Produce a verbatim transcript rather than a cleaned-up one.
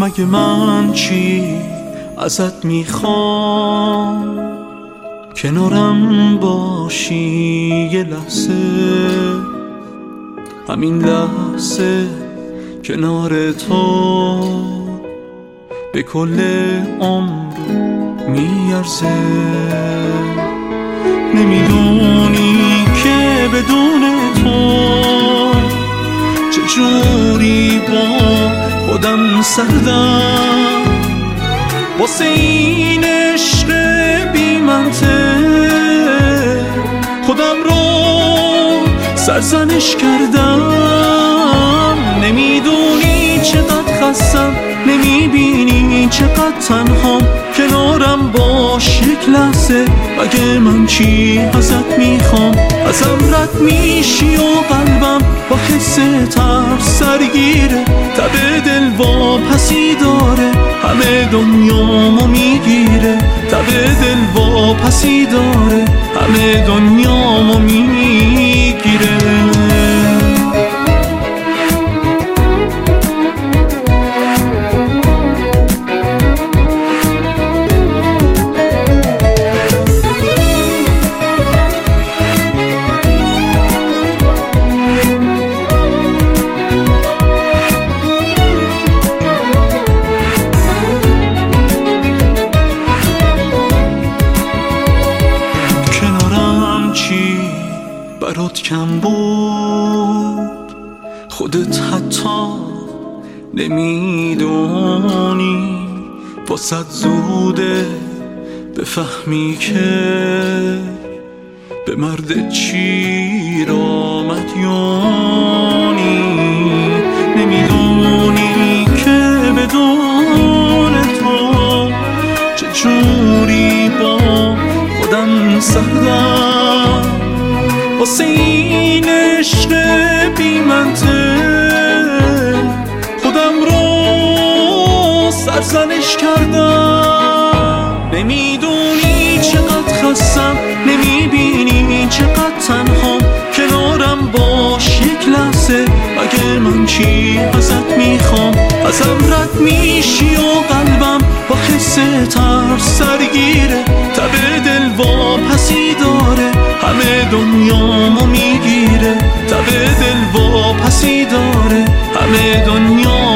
مگه من چی ازت میخوام؟ کنارم باشی یه لحظه، همین لحظه کنار تو به کل عمر میارزه. نمیدونی که بدون تو چجوری با خودم سردم، واسه این عشق بی منطق خودم رو سرزنش کردم. نمیدونی چقدر خستم، نمیبینی چقدر تنهام، کنارم باش یک لحظه، مگه من چی ازت میخوام؟ ازم رد میشی و قلبم با حس ترس سرگیره، تب دل واپسی داره، همه دنیامو میگیره. تب دل واپسی داره، همه دنیامو میگیره. برات کم بود، خودت حتی نمیدونی، واسه زوده بفهمی که به مرد چی را مدیونی. نمیدونی که بدون تو چجوری با خودم سردم، واسه این عشق بی منطق خودم رو سرزنش کردم. نمیدونی چقدر خستم، نمیبینی چقدر تنهام، کنارم باش یک لحظه، مگه من چی ازت میخوام؟ ازم رد میشی و قلبم با حس ترس سرگیره، تب دل واپسی داره، همه دنیامو میگیره. تب دل واپسی داره، همه دنیا